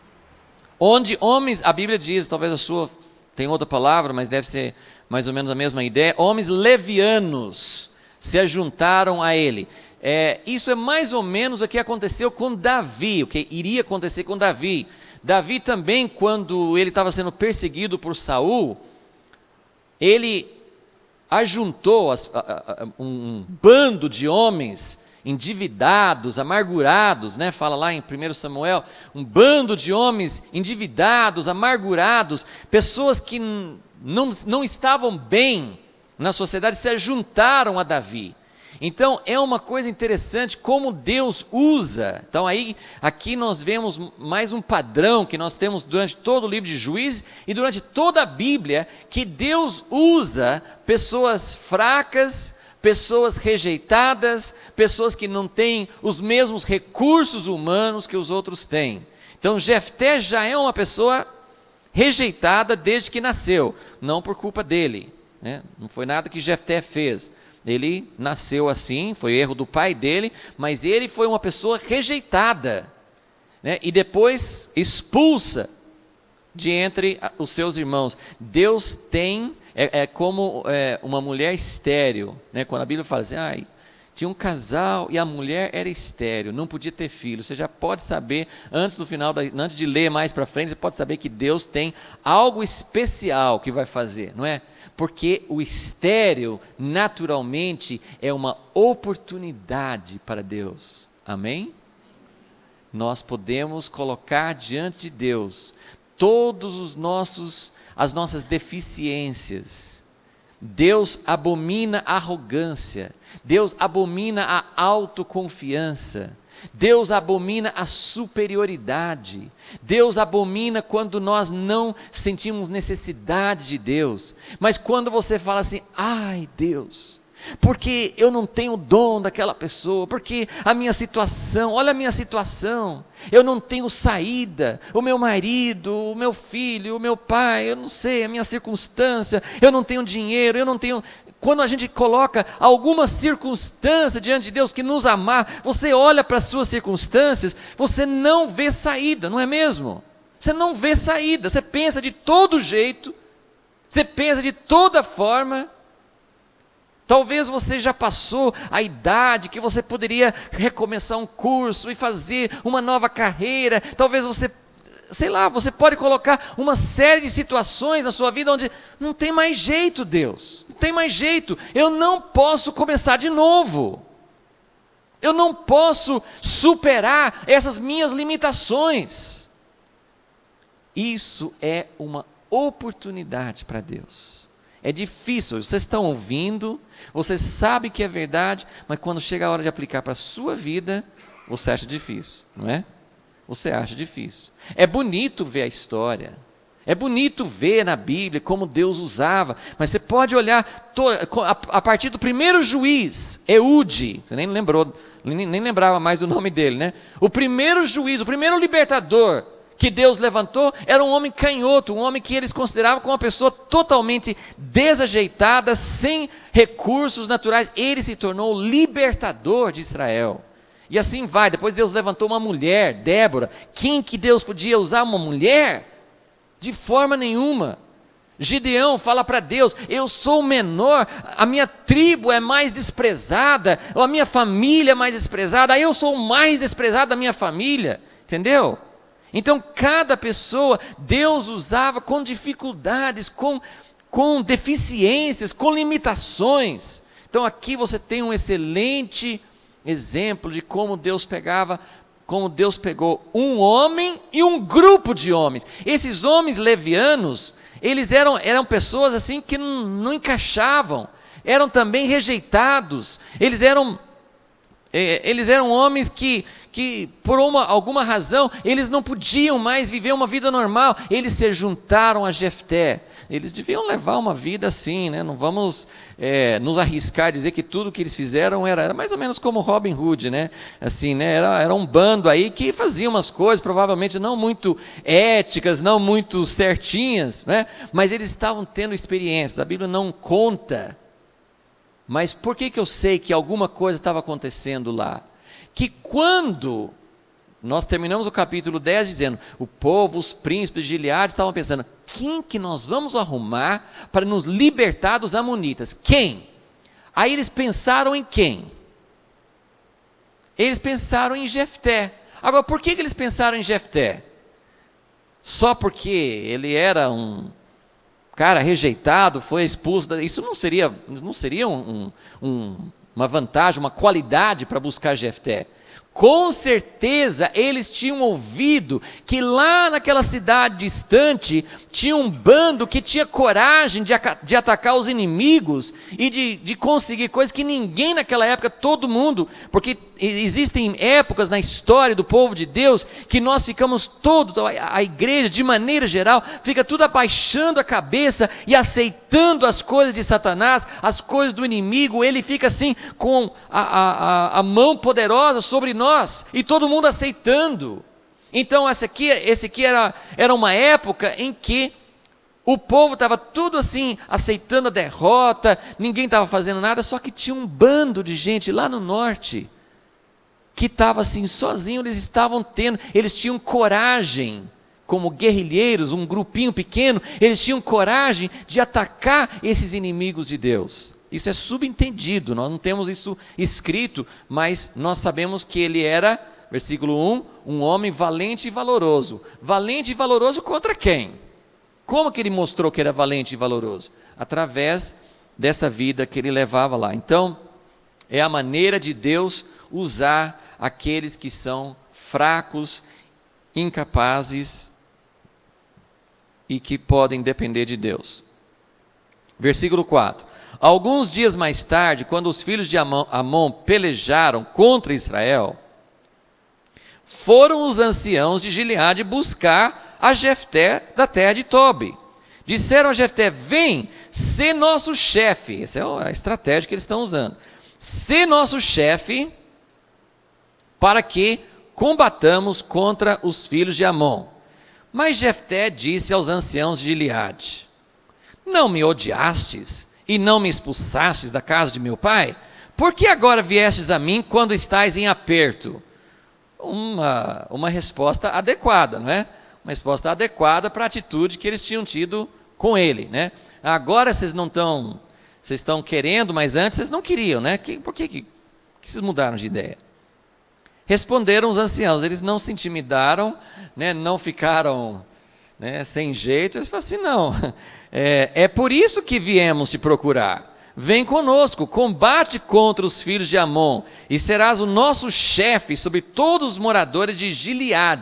onde homens, a Bíblia diz, talvez a sua tem outra palavra, mas deve ser mais ou menos a mesma ideia, homens levianos se ajuntaram a ele. É, isso é mais ou menos o que aconteceu com Davi, o que iria acontecer com Davi. Davi também, quando ele estava sendo perseguido por Saul, ele ajuntou as, a, a, um bando de homens endividados, amargurados, né? Fala lá em primeiro Samuel, um bando de homens endividados, amargurados, pessoas que não, não estavam bem na sociedade, se juntaram a Davi. Então é uma coisa interessante como Deus usa. Então aí, aqui nós vemos mais um padrão que nós temos durante todo o livro de Juízes e durante toda a Bíblia, que Deus usa pessoas fracas, pessoas rejeitadas, pessoas que não têm os mesmos recursos humanos que os outros têm. Então Jefté já é uma pessoa rejeitada desde que nasceu, não por culpa dele, né? Não foi nada que Jefté fez, ele nasceu assim, foi erro do pai dele, mas ele foi uma pessoa rejeitada, né? E depois expulsa de entre os seus irmãos. Deus tem... É, é como é, uma mulher estéril, né? Quando a Bíblia fala assim, ah, tinha um casal e a mulher era estéril, não podia ter filho. Você já pode saber, antes do final, da, antes de ler mais para frente, você pode saber que Deus tem algo especial que vai fazer, não é? Porque o estéril, naturalmente, é uma oportunidade para Deus. Amém? Nós podemos colocar diante de Deus todos os nossos... as nossas deficiências. Deus abomina a arrogância, Deus abomina a autoconfiança, Deus abomina a superioridade, Deus abomina quando nós não sentimos necessidade de Deus. Mas quando você fala assim, ai Deus, porque eu não tenho o dom daquela pessoa, porque a minha situação, olha a minha situação, eu não tenho saída, o meu marido, o meu filho, o meu pai, eu não sei, a minha circunstância, eu não tenho dinheiro, eu não tenho... Quando a gente coloca alguma circunstância diante de Deus que nos amar, você olha para as suas circunstâncias, você não vê saída, não é mesmo? Você não vê saída, você pensa de todo jeito, você pensa de toda forma. Talvez você já passou a idade que você poderia recomeçar um curso e fazer uma nova carreira. Talvez você, sei lá, você pode colocar uma série de situações na sua vida onde não tem mais jeito, Deus. Não tem mais jeito. Eu não posso começar de novo. Eu não posso superar essas minhas limitações. Isso é uma oportunidade para Deus. É difícil, vocês estão ouvindo, vocês sabem que é verdade, mas quando chega a hora de aplicar para a sua vida, você acha difícil, não é? Você acha difícil. É bonito ver a história, é bonito ver na Bíblia como Deus usava, mas você pode olhar a partir do primeiro juiz, Eude, você nem lembrou, nem, nem lembrava mais do nome dele, né? O primeiro juiz, o primeiro libertador que Deus levantou, era um homem canhoto, um homem que eles consideravam como uma pessoa totalmente desajeitada, sem recursos naturais. Ele se tornou o libertador de Israel. E assim vai, depois Deus levantou uma mulher, Débora. Quem que Deus podia usar? Uma mulher? De forma nenhuma. Gideão fala para Deus, eu sou o menor, a minha tribo é mais desprezada, ou a minha família é mais desprezada, eu sou o mais desprezado da minha família, entendeu? Então cada pessoa Deus usava com dificuldades, com, com deficiências, com limitações. Então aqui você tem um excelente exemplo de como Deus pegava, como Deus pegou um homem e um grupo de homens. Esses homens levianos, eles eram, eram pessoas assim que não, não encaixavam, eram também rejeitados, eles eram, eh, eles eram homens que, que por uma, alguma razão, eles não podiam mais viver uma vida normal, eles se juntaram a Jefté. Eles deviam levar uma vida assim, né? Não vamos é, nos arriscar a dizer que tudo que eles fizeram era, era mais ou menos como Robin Hood, né? Assim, né? Era, era um bando aí que fazia umas coisas provavelmente não muito éticas, não muito certinhas, né? Mas eles estavam tendo experiências, a Bíblia não conta. Mas por que que eu sei que alguma coisa estava acontecendo lá? Que quando nós terminamos o capítulo dez dizendo, o povo, os príncipes de Gileade estavam pensando, quem que nós vamos arrumar para nos libertar dos amonitas? Quem? Aí eles pensaram em quem? Eles pensaram em Jefté. Agora, por que que eles pensaram em Jefté? Só porque ele era um cara rejeitado, foi expulso, da... isso não seria, não seria um, um, uma vantagem, uma qualidade para buscar Jefté. Com certeza eles tinham ouvido que lá naquela cidade distante tinha um bando que tinha coragem de, de atacar os inimigos e de, de conseguir coisas que ninguém naquela época, todo mundo, porque existem épocas na história do povo de Deus que nós ficamos todos, a, a igreja de maneira geral, fica tudo abaixando a cabeça e aceitando as coisas de Satanás, as coisas do inimigo, ele fica assim com a, a, a mão poderosa sobre nós e todo mundo aceitando. Então esse aqui, esse aqui era, era uma época em que o povo estava tudo assim, aceitando a derrota, ninguém estava fazendo nada, só que tinha um bando de gente lá no norte, que estava assim, sozinho, eles estavam tendo, eles tinham coragem, como guerrilheiros, um grupinho pequeno, eles tinham coragem de atacar esses inimigos de Deus. Isso é subentendido, nós não temos isso escrito, mas nós sabemos que ele era, versículo um, um homem valente e valoroso. Valente e valoroso contra quem? Como que ele mostrou que era valente e valoroso? Através dessa vida que ele levava lá. Então, é a maneira de Deus usar aqueles que são fracos, incapazes e que podem depender de Deus. Versículo quatro. Alguns dias mais tarde, quando os filhos de Amon, Amon pelejaram contra Israel, foram os anciãos de Gileade buscar a Jefté da terra de Tobi. Disseram a Jefté, vem, sê nosso chefe. Essa é a estratégia que eles estão usando. Sê nosso chefe para que combatamos contra os filhos de Amon. Mas Jefté disse aos anciãos de Gileade, não me odiastes e não me expulsastes da casa de meu pai? Por que agora viestes a mim quando estais em aperto? Uma, uma resposta adequada, não é? Uma resposta adequada para a atitude que eles tinham tido com ele, né? Agora vocês não estão, vocês estão querendo, mas antes vocês não queriam, né? Que, por que, que, que vocês mudaram de ideia? Responderam os anciãos, eles não se intimidaram, né? Não ficaram, né, sem jeito, eles falaram assim, não, é, é por isso que viemos te procurar. Vem conosco, combate contra os filhos de Amon, e serás o nosso chefe sobre todos os moradores de Gileade.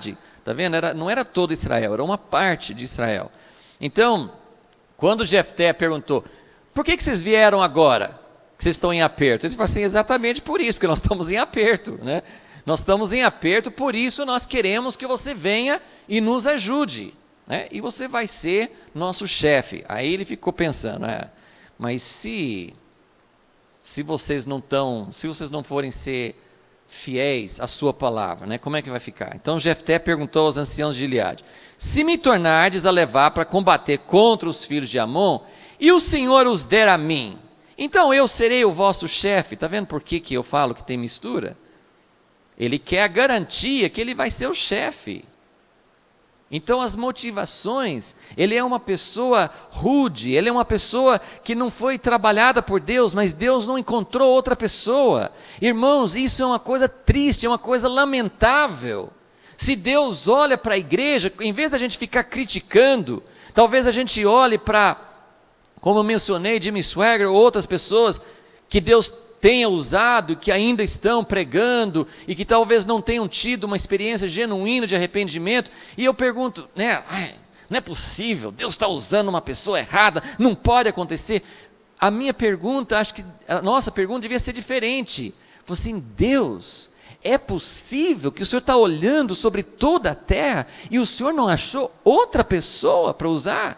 Tá vendo? Era, não era todo Israel, era uma parte de Israel. Então, quando Jefté perguntou, por que, que vocês vieram agora? Que vocês estão em aperto? Eles falaram assim, exatamente por isso, porque nós estamos em aperto, né? Nós estamos em aperto, por isso nós queremos que você venha e nos ajude, né? E você vai ser nosso chefe. Aí ele ficou pensando, né? Mas se, se vocês não estão, se vocês não forem ser fiéis à sua palavra, né? Como é que vai ficar? Então Jefté perguntou aos anciãos de Gileade, se me tornardes a levar para combater contra os filhos de Amon, e o Senhor os der a mim, então eu serei o vosso chefe. Está vendo por que, que eu falo que tem mistura? Ele quer a garantia que ele vai ser o chefe. Então as motivações, ele é uma pessoa rude, ele é uma pessoa que não foi trabalhada por Deus, mas Deus não encontrou outra pessoa. Irmãos, isso é uma coisa triste, é uma coisa lamentável. Se Deus olha para a igreja, em vez da gente ficar criticando, talvez a gente olhe para, como eu mencionei, Jimmy Swaggart ou outras pessoas que Deus tenha usado, que ainda estão pregando e que talvez não tenham tido uma experiência genuína de arrependimento, e eu pergunto, né, ai, não é possível, Deus está usando uma pessoa errada, não pode acontecer. A minha pergunta, acho que a nossa pergunta devia ser diferente. Falei assim, Deus, é possível que o Senhor está olhando sobre toda a terra e o Senhor não achou outra pessoa para usar?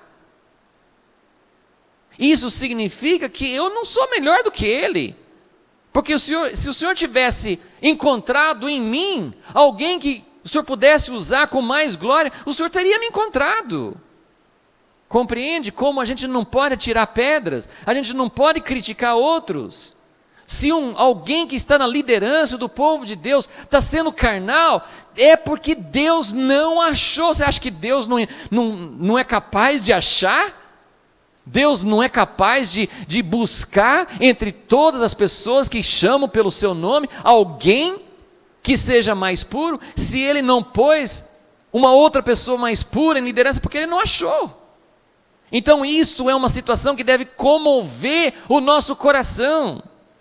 Isso significa que eu não sou melhor do que ele. Porque o Senhor, se o Senhor tivesse encontrado em mim alguém que o Senhor pudesse usar com mais glória, o Senhor teria me encontrado. Compreende como a gente não pode tirar pedras, a gente não pode criticar outros. Se um, alguém que está na liderança do povo de Deus está sendo carnal, é porque Deus não achou. Você acha que Deus não, não, não é capaz de achar? Deus não é capaz de, de buscar entre todas as pessoas que chamam pelo seu nome, alguém que seja mais puro, se ele não pôs uma outra pessoa mais pura em liderança, porque ele não achou. Então isso é uma situação que deve comover o nosso coração,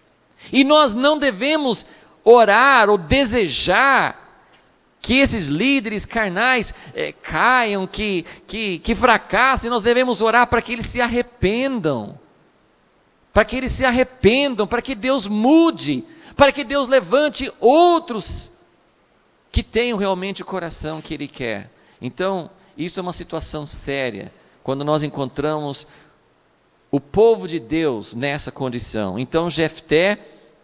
e nós não devemos orar ou desejar que esses líderes carnais é, caiam, que, que, que fracassem. Nós devemos orar para que eles se arrependam, para que eles se arrependam, para que Deus mude, para que Deus levante outros que tenham realmente o coração que Ele quer. Então, isso é uma situação séria, quando nós encontramos o povo de Deus nessa condição. Então, Jefté,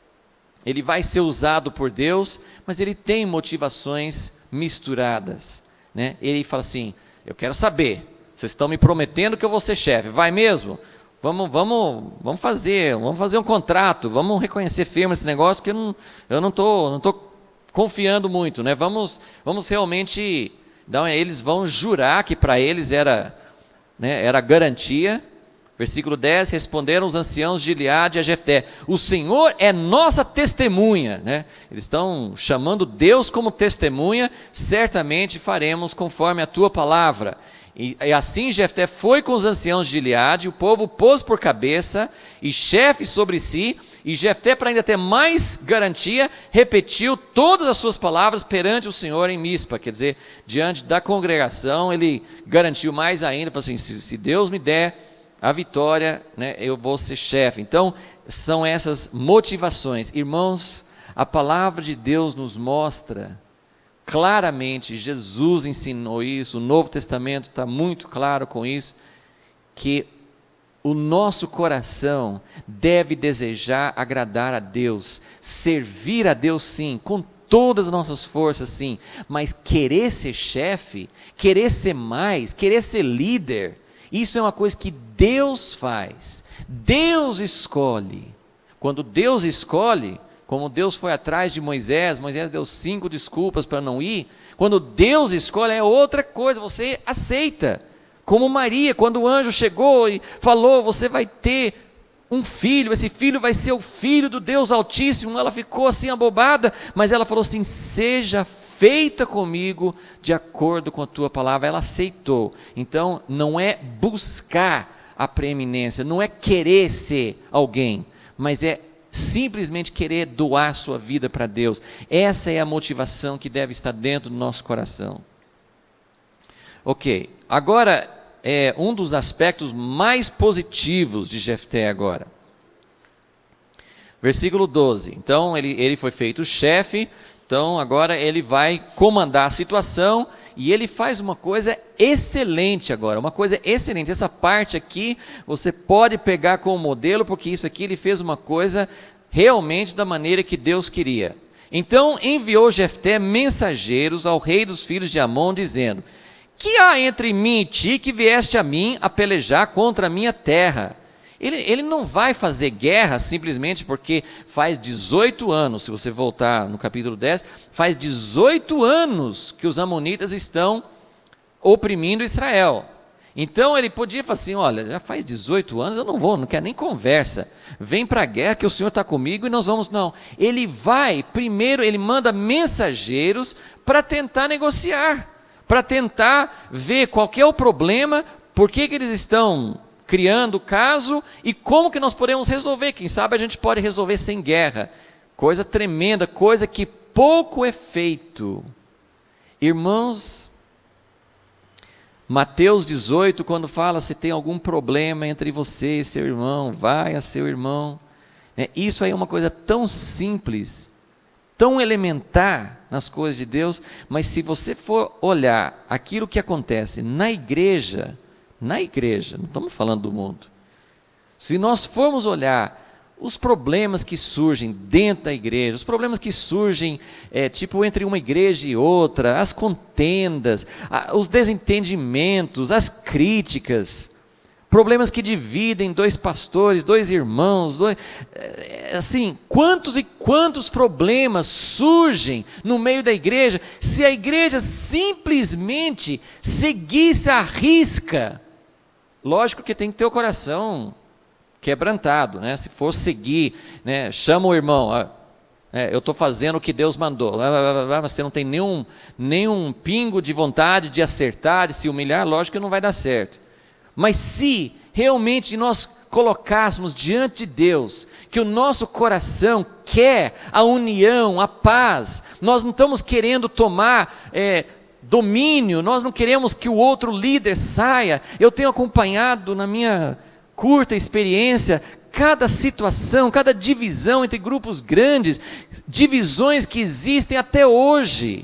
ele vai ser usado por Deus, mas ele tem motivações misturadas, né? Ele fala assim, eu quero saber, vocês estão me prometendo que eu vou ser chefe, vai mesmo? Vamos, vamos, vamos fazer, vamos fazer um contrato, vamos reconhecer firme esse negócio, que eu não eu não tô, não tô confiando muito, né? Vamos, vamos realmente, então, eles vão jurar que para eles era, né, era garantia. Versículo dez, responderam os anciãos de Gileade a Jefté, o Senhor é nossa testemunha, né? Eles estão chamando Deus como testemunha, certamente faremos conforme a tua palavra. E, e assim Jefté foi com os anciãos de Gileade, o povo pôs por cabeça e chefe sobre si, e Jefté, para ainda ter mais garantia, repetiu todas as suas palavras perante o Senhor em Mispa, quer dizer, diante da congregação, ele garantiu mais ainda, falou assim, se, se Deus me der a vitória, né, eu vou ser chefe. Então, são essas motivações. Irmãos, a palavra de Deus nos mostra claramente, Jesus ensinou isso, o Novo Testamento está muito claro com isso, que o nosso coração deve desejar agradar a Deus, servir a Deus sim, com todas as nossas forças sim, mas querer ser chefe, querer ser mais, querer ser líder, isso é uma coisa que Deus faz, Deus escolhe. Quando Deus escolhe, como Deus foi atrás de Moisés, Moisés deu cinco desculpas para não ir, quando Deus escolhe é outra coisa, você aceita. Como Maria, quando o anjo chegou e falou, você vai ter um filho, esse filho vai ser o filho do Deus Altíssimo, ela ficou assim abobada, mas ela falou assim, seja feita comigo de acordo com a tua palavra, ela aceitou. Então não é buscar a preeminência, não é querer ser alguém, mas é simplesmente querer doar sua vida para Deus. Essa é a motivação que deve estar dentro do nosso coração. Ok, agora é um dos aspectos mais positivos de Jefté agora. Versículo doze, então ele, ele foi feito chefe, então agora ele vai comandar a situação, e ele faz uma coisa excelente agora, uma coisa excelente. Essa parte aqui você pode pegar como modelo, porque isso aqui ele fez uma coisa realmente da maneira que Deus queria. Então enviou Jefté mensageiros ao rei dos filhos de Amon, dizendo: que há entre mim e ti que vieste a mim a pelejar contra a minha terra? Ele, ele não vai fazer guerra simplesmente porque faz dezoito anos, se você voltar no capítulo dez, faz dezoito anos que os amonitas estão oprimindo Israel. Então ele podia falar assim: olha, já faz dezoito anos, eu não vou, não quero nem conversa, vem para a guerra que o Senhor está comigo e nós vamos. Não, ele vai, primeiro ele manda mensageiros para tentar negociar, para tentar ver qual que é o problema, por que que eles estão criando o caso e como que nós podemos resolver. Quem sabe a gente pode resolver sem guerra. Coisa tremenda, coisa que pouco é feito. Irmãos, Mateus dezoito, quando fala se tem algum problema entre você e seu irmão, vai a seu irmão. Isso aí é uma coisa tão simples, tão elementar nas coisas de Deus, mas se você for olhar aquilo que acontece na igreja, na igreja, não estamos falando do mundo, se nós formos olhar os problemas que surgem dentro da igreja, os problemas que surgem é, tipo entre uma igreja e outra, as contendas, a, os desentendimentos, as críticas, problemas que dividem dois pastores, dois irmãos, dois, é, assim, quantos e quantos problemas surgem no meio da igreja, se a igreja simplesmente seguisse à risca. Lógico que tem que ter o coração quebrantado, né? Se for seguir, né? Chama o irmão, ah, é, eu estou fazendo o que Deus mandou, mas você não tem nenhum, nenhum pingo de vontade de acertar, de se humilhar, lógico que não vai dar certo. Mas se realmente nós colocássemos diante de Deus que o nosso coração quer a união, a paz, nós não estamos querendo tomar é, domínio, nós não queremos que o outro líder saia. Eu tenho acompanhado na minha curta experiência cada situação, cada divisão entre grupos grandes, divisões que existem até hoje.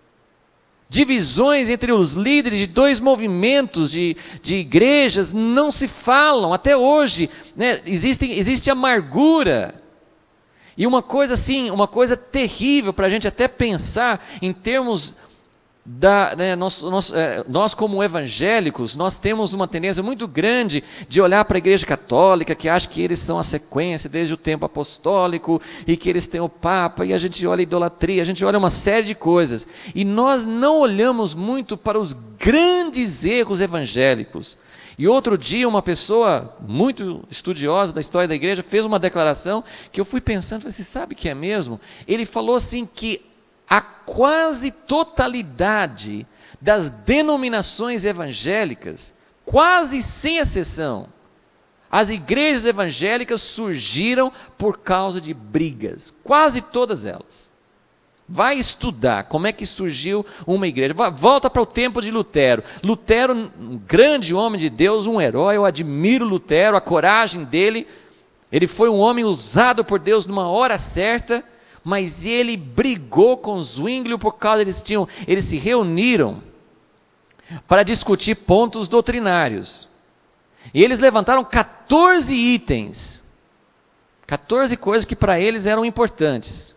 Divisões entre os líderes de dois movimentos de, de igrejas não se falam até hoje, né? Existe, existe amargura. E uma coisa assim, uma coisa terrível para a gente até pensar em termos da, né, nós, nós, é, nós como evangélicos, nós temos uma tendência muito grande de olhar para a igreja católica, que acha que eles são a sequência desde o tempo apostólico, e que eles têm o Papa, e a gente olha a idolatria, a gente olha uma série de coisas, e nós não olhamos muito para os grandes erros evangélicos. E outro dia uma pessoa muito estudiosa da história da igreja fez uma declaração que eu fui pensando, falei, você sabe que é mesmo? Ele falou assim que a quase totalidade das denominações evangélicas, quase sem exceção, as igrejas evangélicas surgiram por causa de brigas, quase todas elas. Vai estudar como é que surgiu uma igreja, volta para o tempo de Lutero. Lutero, um grande homem de Deus, um herói, eu admiro Lutero, a coragem dele, ele foi um homem usado por Deus numa hora certa, mas ele brigou com Zwinglio por causa eles tinham, eles se reuniram para discutir pontos doutrinários. E eles levantaram quatorze itens, quatorze coisas que para eles eram importantes.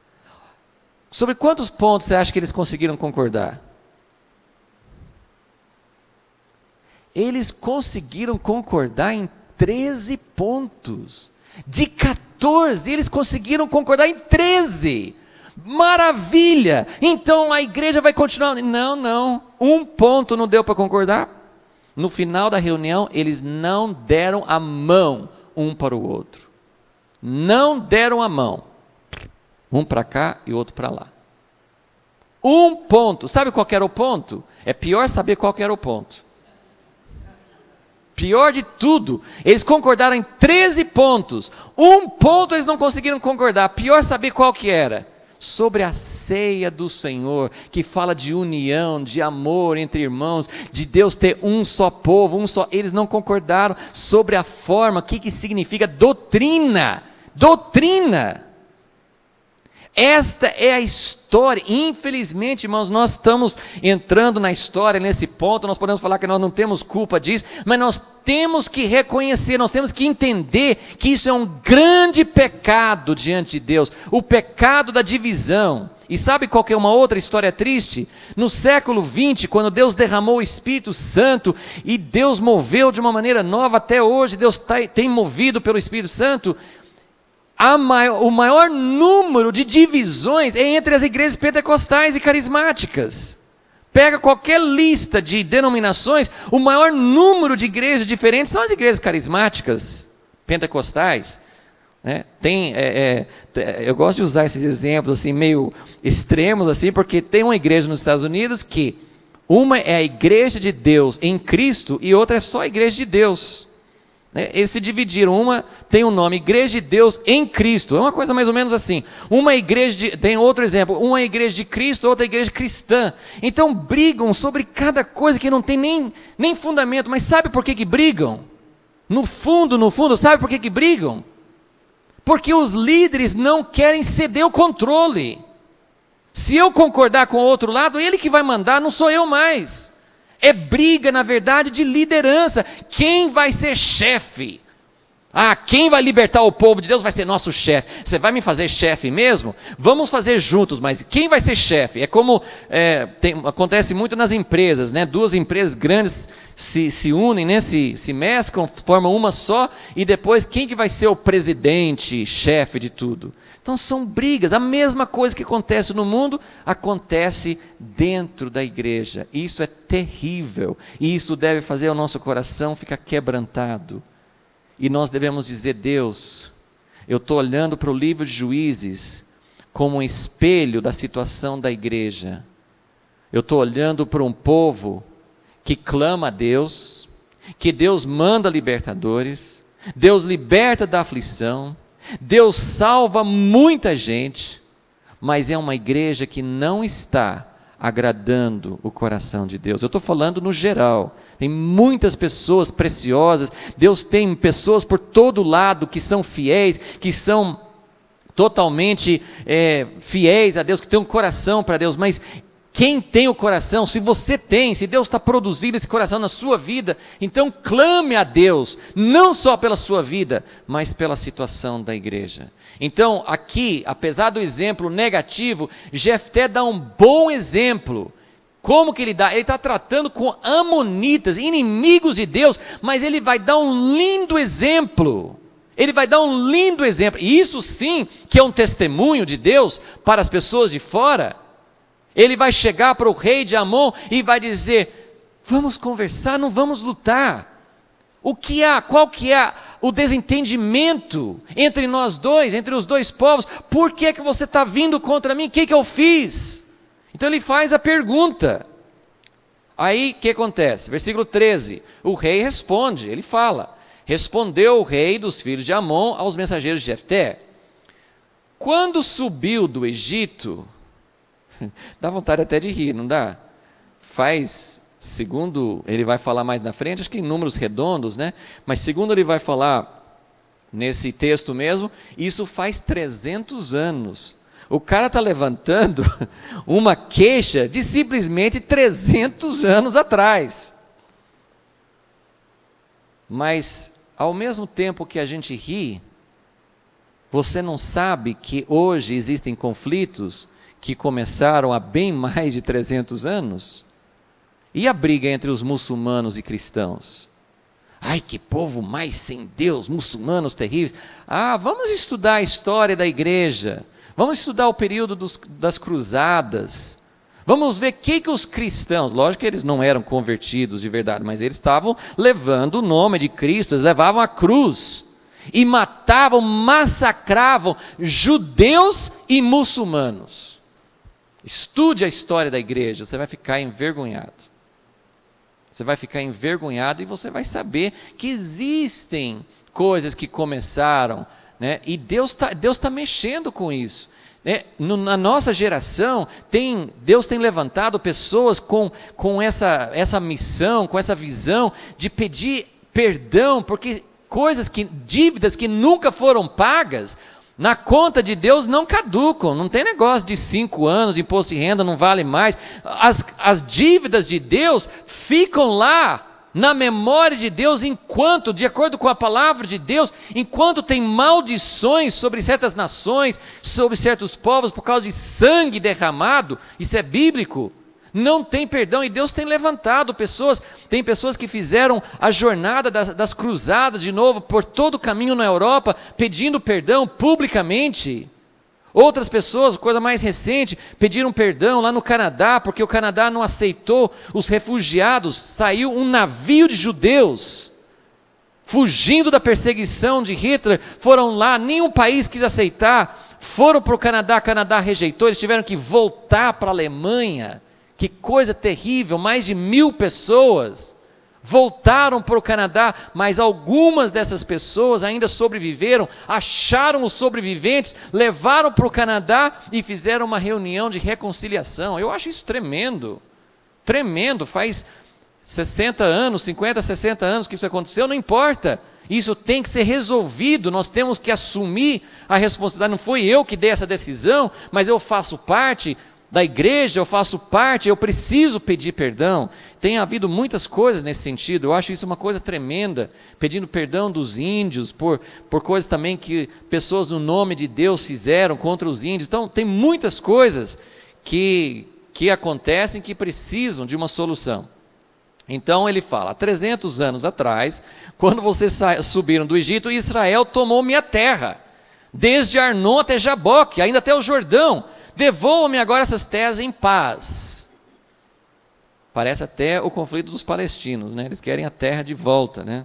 Sobre quantos pontos você acha que eles conseguiram concordar? Eles conseguiram concordar em treze pontos. De quatorze, eles conseguiram concordar em treze. Maravilha! Então a igreja vai continuar. Não, não. Um ponto não deu para concordar. No final da reunião, eles não deram a mão um para o outro. Não deram a mão. Um para cá e outro para lá. Um ponto. Sabe qual era o ponto? É pior saber qual era o ponto. Pior de tudo, eles concordaram em treze pontos. Um ponto eles não conseguiram concordar. Pior saber qual que era. sobre a ceia do Senhor, que fala de união, de amor entre irmãos, de Deus ter um só povo, um só. Eles não concordaram sobre a forma, o que, que significa doutrina. Doutrina. Esta é a história. Infelizmente, irmãos, nós estamos entrando na história nesse ponto. Nós podemos falar que nós não temos culpa disso, mas nós temos que reconhecer, nós temos que entender que isso é um grande pecado diante de Deus, o pecado da divisão. E sabe qual que é uma outra história triste? No século vinte, quando Deus derramou o Espírito Santo e Deus moveu de uma maneira nova, até hoje Deus tá, tem movido pelo Espírito Santo. A maior, o maior número de divisões é entre as igrejas pentecostais e carismáticas. Pega qualquer lista de denominações, o maior número de igrejas diferentes são as igrejas carismáticas, pentecostais. Né? Tem, é, é, eu gosto de usar esses exemplos assim, meio extremos, assim, porque tem uma igreja nos Estados Unidos que uma é a igreja de Deus em Cristo e outra é só a igreja de Deus. Eles se dividiram, uma tem o nome Igreja de Deus em Cristo, é uma coisa mais ou menos assim, uma igreja, de, tem outro exemplo, uma igreja de Cristo, outra igreja cristã, então brigam sobre cada coisa que não tem nem, nem fundamento, mas sabe por que que brigam? No fundo, no fundo, sabe por que que brigam? Porque os líderes não querem ceder o controle. Se eu concordar com o outro lado, ele que vai mandar, não sou eu mais. É briga, na verdade, de liderança. Quem vai ser chefe? Ah, quem vai libertar o povo de Deus vai ser nosso chefe. Você vai me fazer chefe mesmo? Vamos fazer juntos, mas quem vai ser chefe? É como é, tem, acontece muito nas empresas, né? Duas empresas grandes se, se unem, né? se, se mesclam, formam uma só, e depois quem que vai ser o presidente, chefe de tudo? Então são brigas, a mesma coisa que acontece no mundo, acontece dentro da igreja. Isso é terrível, e isso deve fazer o nosso coração ficar quebrantado. E nós devemos dizer: Deus, eu estou olhando para o livro de Juízes como um espelho da situação da igreja. Eu estou olhando para um povo que clama a Deus, que Deus manda libertadores, Deus liberta da aflição, Deus salva muita gente, mas é uma igreja que não está agradando o coração de Deus. Eu estou falando no geral, tem muitas pessoas preciosas, Deus tem pessoas por todo lado que são fiéis, que são totalmente é, fiéis a Deus, que têm um coração para Deus, mas quem tem o coração, se você tem, se Deus está produzindo esse coração na sua vida, então clame a Deus, não só pela sua vida, mas pela situação da igreja. Então aqui, apesar do exemplo negativo, Jefté dá um bom exemplo. Como que ele dá? Ele está tratando com amonitas, inimigos de Deus, mas ele vai dar um lindo exemplo. Ele vai dar um lindo exemplo, e isso sim que é um testemunho de Deus para as pessoas de fora. Ele vai chegar para o rei de Amon e vai dizer: vamos conversar, não vamos lutar. O que há, qual que é o desentendimento entre nós dois, entre os dois povos? Por que é que você está vindo contra mim? O que que eu fiz? Então ele faz a pergunta. Aí o que acontece? Versículo treze, o rei responde, ele fala: respondeu o rei dos filhos de Amon aos mensageiros de Jefté: quando subiu do Egito... Dá vontade até de rir, não dá? Faz, segundo ele vai falar mais na frente, acho que em números redondos, né? Mas segundo ele vai falar nesse texto mesmo, isso faz trezentos anos. O cara está levantando uma queixa de simplesmente trezentos anos atrás. Mas, ao mesmo tempo que a gente ri, você não sabe que hoje existem conflitos que começaram há bem mais de trezentos anos? E a briga entre os muçulmanos e cristãos? Ai, que povo mais sem Deus, muçulmanos terríveis. Ah, vamos estudar a história da igreja, vamos estudar o período dos, das cruzadas, vamos ver o que, que os cristãos, lógico que eles não eram convertidos de verdade, mas eles estavam levando o nome de Cristo, eles levavam a cruz, e matavam, massacravam judeus e muçulmanos. Estude a história da igreja, você vai ficar envergonhado. Você vai ficar envergonhado e você vai saber que existem coisas que começaram, né? E Deus está Deus tá mexendo com isso. É, no, na nossa geração, tem, Deus tem levantado pessoas com, com essa, essa missão, com essa visão de pedir perdão, porque coisas que, dívidas que nunca foram pagas, na conta de Deus não caducam, não tem negócio de cinco anos, imposto de renda não vale mais. As, as dívidas de Deus ficam lá, na memória de Deus, enquanto, de acordo com a palavra de Deus, enquanto tem maldições sobre certas nações, sobre certos povos, por causa de sangue derramado, isso é bíblico, não tem perdão, e Deus tem levantado pessoas, tem pessoas que fizeram a jornada das, das cruzadas, de novo, por todo o caminho na Europa, pedindo perdão publicamente. Outras pessoas, coisa mais recente, pediram perdão lá no Canadá, porque o Canadá não aceitou os refugiados. Saiu um navio de judeus, fugindo da perseguição de Hitler, foram lá, nenhum país quis aceitar, foram para o Canadá, o Canadá rejeitou, eles tiveram que voltar para a Alemanha. Que coisa terrível, mais de mil pessoas voltaram para o Canadá, mas algumas dessas pessoas ainda sobreviveram, acharam os sobreviventes, levaram para o Canadá e fizeram uma reunião de reconciliação. Eu acho isso tremendo, tremendo, faz sessenta anos, cinquenta, sessenta anos que isso aconteceu, não importa, isso tem que ser resolvido, nós temos que assumir a responsabilidade, não foi eu que dei essa decisão, mas eu faço parte da igreja, eu faço parte, eu preciso pedir perdão. Tem havido muitas coisas nesse sentido, eu acho isso uma coisa tremenda, pedindo perdão dos índios, por, por coisas também que pessoas no nome de Deus fizeram contra os índios. Então tem muitas coisas que, que acontecem que precisam de uma solução. Então ele fala, há trezentos anos atrás, quando vocês subiram do Egito, Israel tomou minha terra, desde Arnon até Jaboque, ainda até o Jordão. Devolvam-me agora essas terras em paz. Parece até o conflito dos palestinos, né? Eles querem a terra de volta, né?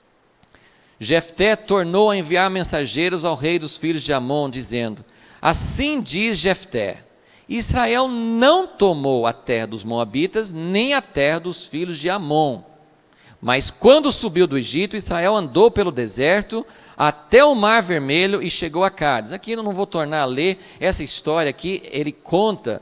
Jefté tornou a enviar mensageiros ao rei dos filhos de Amon, dizendo, assim diz Jefté, Israel não tomou a terra dos moabitas, nem a terra dos filhos de Amon. Mas quando subiu do Egito, Israel andou pelo deserto, até o Mar Vermelho e chegou a Cádiz. Aqui eu não vou tornar a ler essa história aqui, ele conta,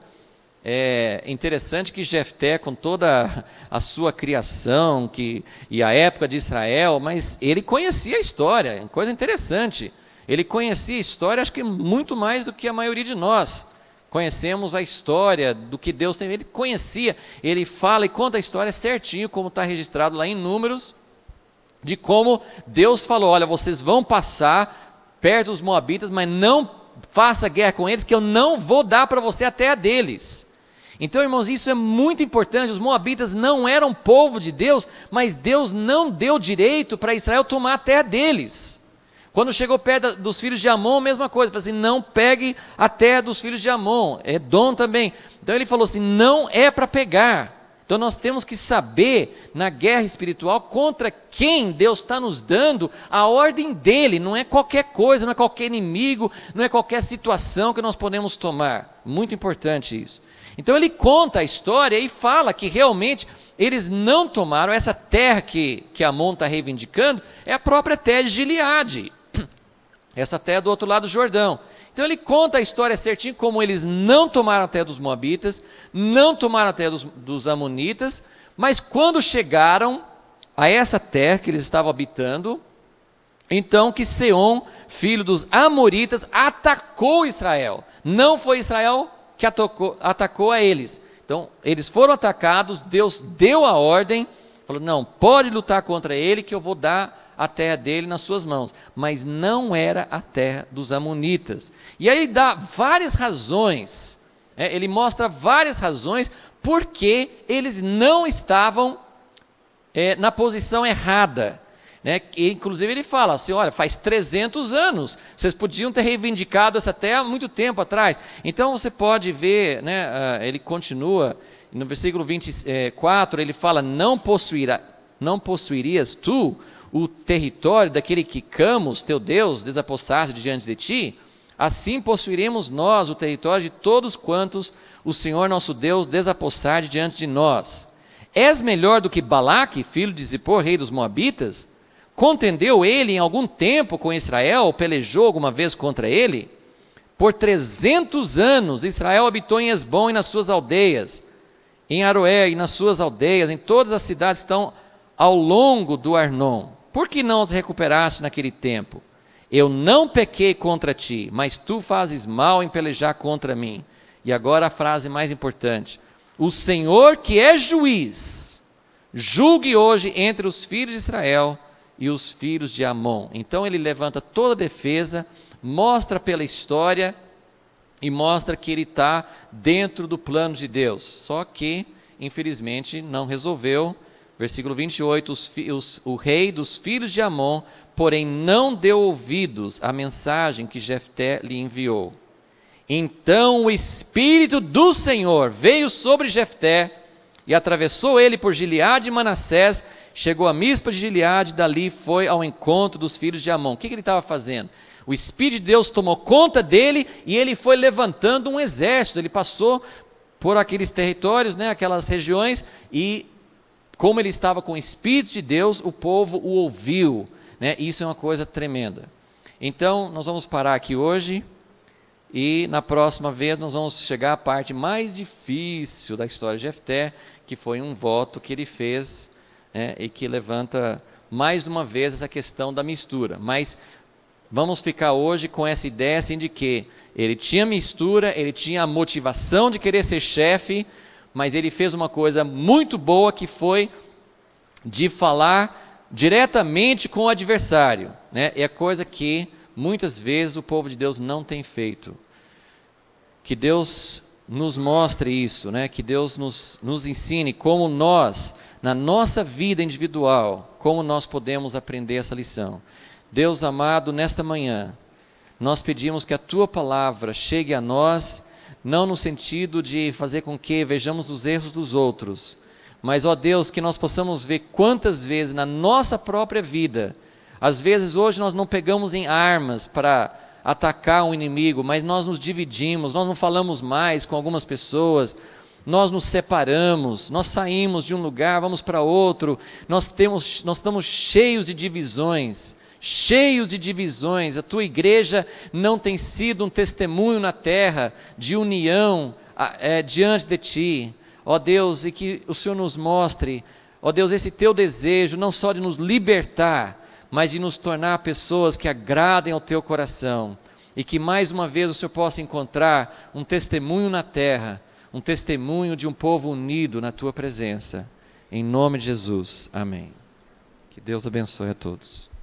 é interessante que Jefté, com toda a sua criação que, e a época de Israel, mas ele conhecia a história, coisa interessante, ele conhecia a história, acho que muito mais do que a maioria de nós, conhecemos a história do que Deus tem, ele conhecia, ele fala e conta a história certinho, como está registrado lá em Números, de como Deus falou, olha, vocês vão passar perto dos moabitas, mas não faça guerra com eles, que eu não vou dar para você a terra deles. Então, irmãos, isso é muito importante, os moabitas não eram povo de Deus, mas Deus não deu direito para Israel tomar a terra deles. Quando chegou perto dos filhos de Amon, a mesma coisa, falou assim, não pegue a terra dos filhos de Amon, Edom também. Então ele falou assim, não é para pegar. Então nós temos que saber, na guerra espiritual, contra quem Deus está nos dando a ordem dele, não é qualquer coisa, não é qualquer inimigo, não é qualquer situação que nós podemos tomar, muito importante isso. Então ele conta a história e fala que realmente eles não tomaram, essa terra que, que Amon está reivindicando, é a própria terra de Gileade, essa terra do outro lado do Jordão. Então ele conta a história certinho, como eles não tomaram a terra dos moabitas, não tomaram a terra dos, dos amonitas, mas quando chegaram a essa terra que eles estavam habitando, então que Seom, filho dos amoritas, atacou Israel. Não foi Israel que atacou, atacou a eles. Então eles foram atacados, Deus deu a ordem, falou, não, pode lutar contra ele que eu vou dar a terra dele nas suas mãos, mas não era a terra dos amonitas. E aí ele dá várias razões, é, ele mostra várias razões porque eles não estavam é, na posição errada, né? E, inclusive ele fala assim, olha, faz trezentos anos, vocês podiam ter reivindicado essa terra há muito tempo atrás. Então você pode ver, né, uh, ele continua, no versículo vinte e quatro, ele fala, não, possuirá, não possuirias tu o território daquele que Camos, teu Deus, desapossaste diante de ti? Assim possuiremos nós o território de todos quantos o Senhor nosso Deus desapossar diante de nós. És melhor do que Balaque, filho de Zippor, rei dos Moabitas? Contendeu ele em algum tempo com Israel, ou pelejou alguma vez contra ele? Por trezentos anos Israel habitou em Hesbom e nas suas aldeias, em Aroé e nas suas aldeias, em todas as cidades que estão ao longo do Arnon. Por que não os recuperaste naquele tempo? Eu não pequei contra ti, mas tu fazes mal em pelejar contra mim. E agora a frase mais importante: o Senhor, que é juiz, julgue hoje entre os filhos de Israel e os filhos de Amon. Então ele levanta toda a defesa, mostra pela história e mostra que ele está dentro do plano de Deus. Só que, infelizmente, não resolveu. Versículo vinte e oito, os, os, o rei dos filhos de Amon, porém não deu ouvidos à mensagem que Jefté lhe enviou. Então o Espírito do Senhor veio sobre Jefté, e atravessou ele por Gileade e Manassés, chegou a Mispa de Gileade, dali foi ao encontro dos filhos de Amon. O que, que ele estava fazendo? O Espírito de Deus tomou conta dele, e ele foi levantando um exército. Ele passou por aqueles territórios, né, aquelas regiões, e como ele estava com o Espírito de Deus, o povo o ouviu, né? Isso é uma coisa tremenda. Então, nós vamos parar aqui hoje, e na próxima vez nós vamos chegar à parte mais difícil da história de Jefté, que foi um voto que ele fez, né, e que levanta mais uma vez essa questão da mistura. Mas vamos ficar hoje com essa ideia assim de que ele tinha mistura, ele tinha a motivação de querer ser chefe, mas ele fez uma coisa muito boa, que foi de falar diretamente com o adversário, né? É coisa que muitas vezes o povo de Deus não tem feito. Que Deus nos mostre isso, né? Que Deus nos, nos ensine como nós, na nossa vida individual, como nós podemos aprender essa lição. Deus amado, nesta manhã, nós pedimos que a Tua palavra chegue a nós, não no sentido de fazer com que vejamos os erros dos outros, mas, ó Deus, que nós possamos ver quantas vezes na nossa própria vida, às vezes hoje nós não pegamos em armas para atacar um inimigo, mas nós nos dividimos, nós não falamos mais com algumas pessoas, nós nos separamos, nós saímos de um lugar, vamos para outro, nós, temos, nós estamos cheios de divisões, cheios de divisões. A tua igreja não tem sido um testemunho na terra de união é, diante de ti, ó Deus, e que o Senhor nos mostre, ó Deus, esse teu desejo, não só de nos libertar, mas de nos tornar pessoas que agradem ao teu coração, e que mais uma vez o Senhor possa encontrar um testemunho na terra, um testemunho de um povo unido na tua presença, em nome de Jesus, amém. Que Deus abençoe a todos.